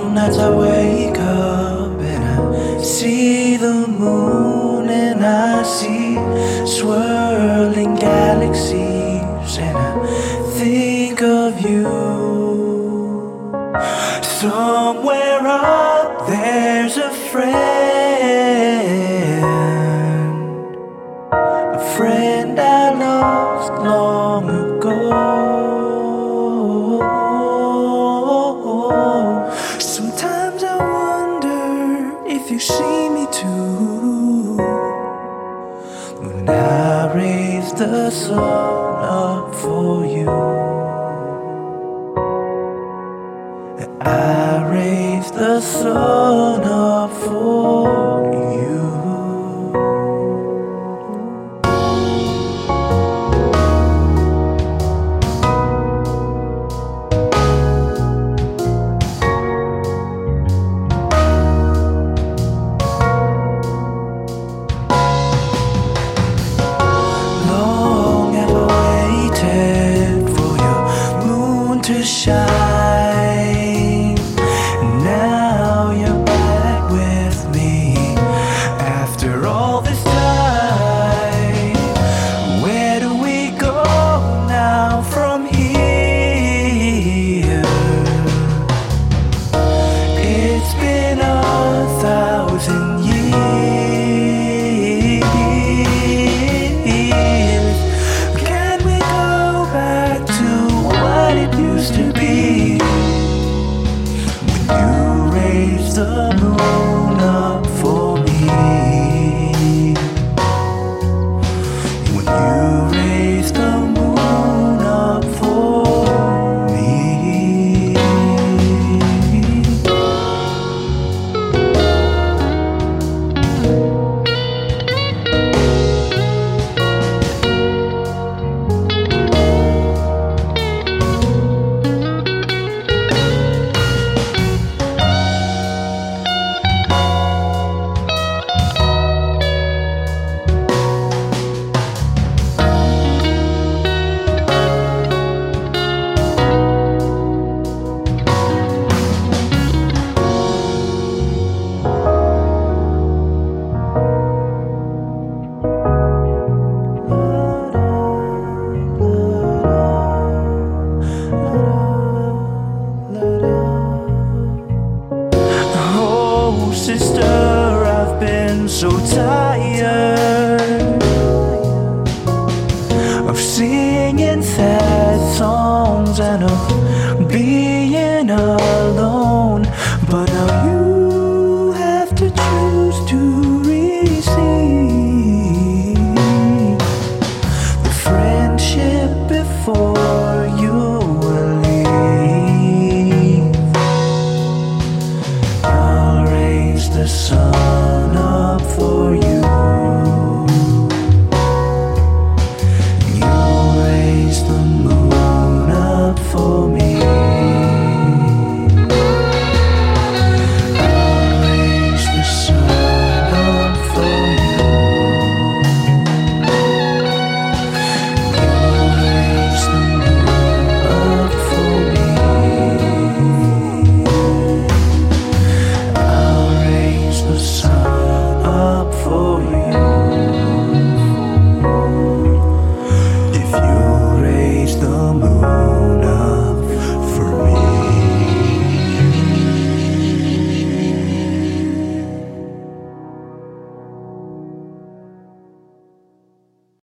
nights I wake up and I see the moon and I see swirling galaxies and I think of you. Somewhere up there's a friend I lost long ago. Sometimes I wonder if you see me too when I raise the sun up for you. I raise the sun up for you. Long have I waited for your moon to shine. Now you're back with me after all this time. Where do we go now from here? It's been 1,000 years. Can we go back to what it used to be? You raise the moon up for me. When you raise the moon up for me. Sister, I've been so tired of singing sad songs and of being alone, but now